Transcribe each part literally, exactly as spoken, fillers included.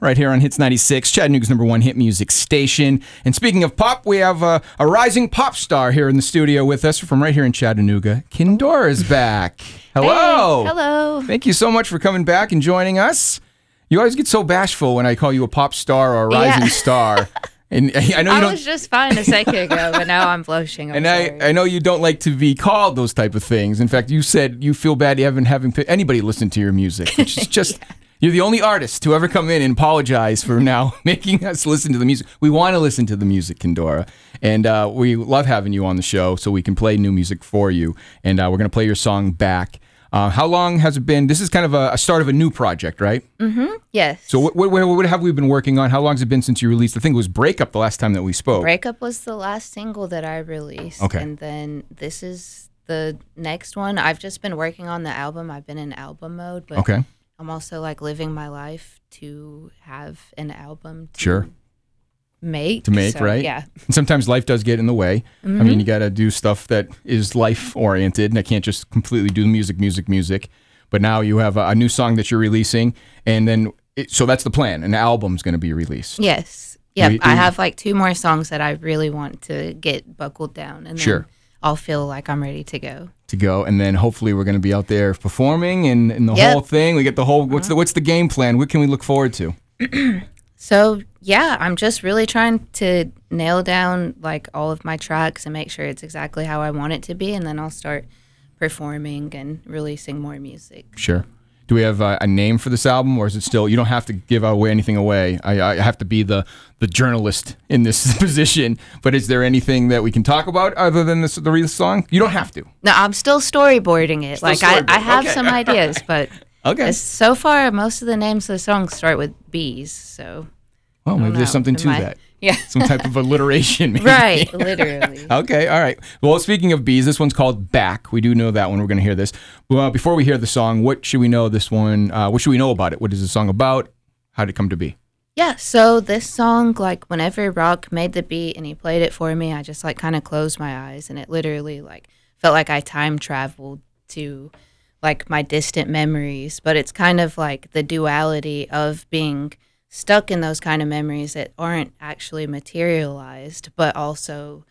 right here on Hits ninety-six, Chattanooga's number one hit music station. And speaking of pop, we have a, a rising pop star here in the studio with us from right here in Chattanooga. Kindora is back. Hello. Hey, hello. Thank you so much for coming back and joining us. You always get so bashful when I call you a pop star or a rising Yeah. star. And I know you I don't. was just fine a second ago, but now I'm blushing. I'm And sorry. I, I know you don't like to be called those type of things. In fact, you said you feel bad you haven't having anybody listen to your music, which is just yeah. You're the only artist to ever come in and apologize for now making us listen to the music. We want to listen to the music, Kindora, and uh, we love having you on the show so we can play new music for you. And uh, we're going to play your song Back. Uh, how long has it been? This is kind of a, a start of a new project, right? Mm-hmm. Yes. So what, what, what have we been working on? How long has it been since you released? I think it was Breakup the last time that we spoke. Breakup was the last single that I released. Okay. And then this is the next one. I've just been working on the album. I've been in album mode, but Okay. I'm also like living my life to have an album to Sure. make. To make, So, right? Yeah. And sometimes life does get in the way. Mm-hmm. I mean, you got to do stuff that is life oriented, and I can't just completely do music, music, music. But now you have a, a new song that you're releasing, and then it, so that's the plan. An album's going to be released. Yes. Yep. We- I we- have like two more songs that I really want to get buckled down, and then Sure. I'll feel like I'm ready to go. To go, and then hopefully we're going to be out there performing and, and the Yep. whole thing. We get the whole. What's the what's the game plan? What can we look forward to? So yeah, I'm just really trying to nail down like all of my tracks and make sure it's exactly how I want it to be, and then I'll start performing and releasing more music. Sure. Do we have a, a name for this album, or is it still? You don't have to give away anything away. I, I have to be the the journalist in this position. But is there anything that we can talk about other than this, the real song? You don't have to. No, I'm still storyboarding it. Still like I, I storyboard- have okay. some ideas, but Okay. as- so far most of the names of the songs start with B's. So Well, maybe know. there's something to Am I- that. yeah, Some type of alliteration, maybe. right, literally. Okay, all right. Well, speaking of bees, this one's called Back. We do know that one. We're going to hear this. Well, before we hear the song, what should we know this one? Uh, what should we know about it? What is the song about? How did it come to be? Yeah, so this song, like whenever Rock made the beat and he played it for me, I just like kind of closed my eyes and it literally like felt like I time traveled to like my distant memories. But it's kind of like the duality of being stuck in those kind of memories that aren't actually materialized, but also,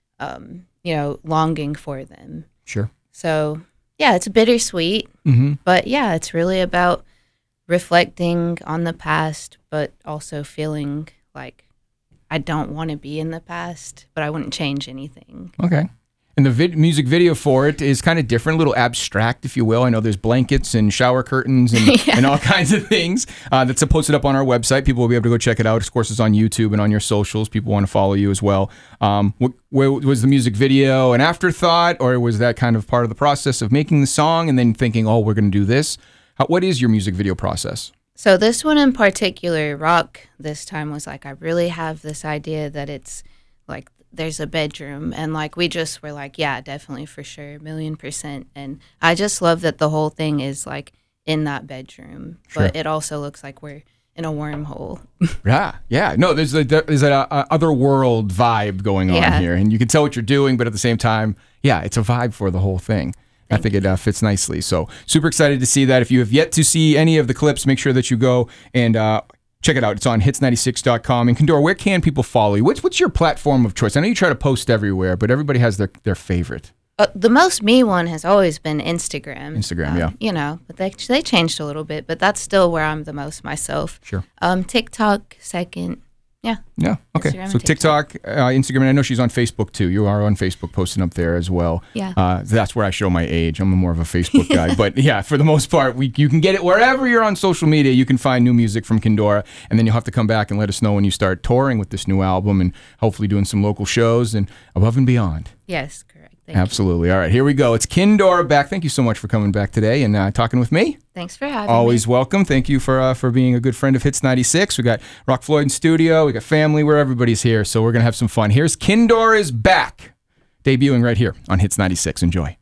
um, you know, longing for them. Sure. So yeah, it's bittersweet, Mm-hmm. but yeah, it's really about reflecting on the past, but also feeling like I don't want to be in the past, but I wouldn't change anything. Okay. And the vid- music video for it is kind of different, a little abstract, if you will. I know there's blankets and shower curtains and, Yeah. and all kinds of things uh, that's posted up on our website. People will be able to go check it out. Of course, it's on YouTube and on your socials. People want to follow you as well. Um, what, where, was the music video an afterthought, or was that kind of part of the process of making the song and then thinking, oh, we're going to do this? How, what is your music video process? So this one in particular, Rock, this time was like, I really have this idea that it's like there's a bedroom, and like we just were like, yeah, definitely, for sure, million percent. And I just love that the whole thing is like in that bedroom, Sure. but it also looks like we're in a wormhole. Yeah, yeah. No, there's a there's a, a otherworld vibe going on Yeah. here, and you can tell what you're doing, but at the same time, yeah, it's a vibe for the whole thing. I think it uh, fits nicely. So super excited to see that. If you have yet to see any of the clips, make sure that you go and uh, check it out. It's on hits ninety-six dot com. And Kindora, where can people follow you? What's what's your platform of choice? I know you try to post everywhere, but everybody has their, their favorite. Uh, the most me one has always been Instagram. Instagram, Um, yeah. You know, but they they changed a little bit, but that's still where I'm the most myself. Sure. Um, TikTok second. Yeah. Yeah. Okay. Instagram So and TikTok, uh, Instagram, and I know she's on Facebook too. You are on Facebook, posting up there as well. Yeah. Uh, that's where I show my age. I'm more of a Facebook guy, but yeah, for the most part, we you can get it wherever you're on social media. You can find new music from Kindora, and then you'll have to come back and let us know when you start touring with this new album, and hopefully doing some local shows and above and beyond. Yes, correct. Thank you. Absolutely. All right, here we go. It's Kindora back. Thank you so much for coming back today and uh, talking with me. Thanks for having Always me. welcome. Thank you for uh, for being a good friend of Hits ninety-six. We got Rock Floyd in studio. We got family where everybody's here. So we're going to have some fun. Here's Kindora is Back, debuting right here on Hits ninety-six. Enjoy.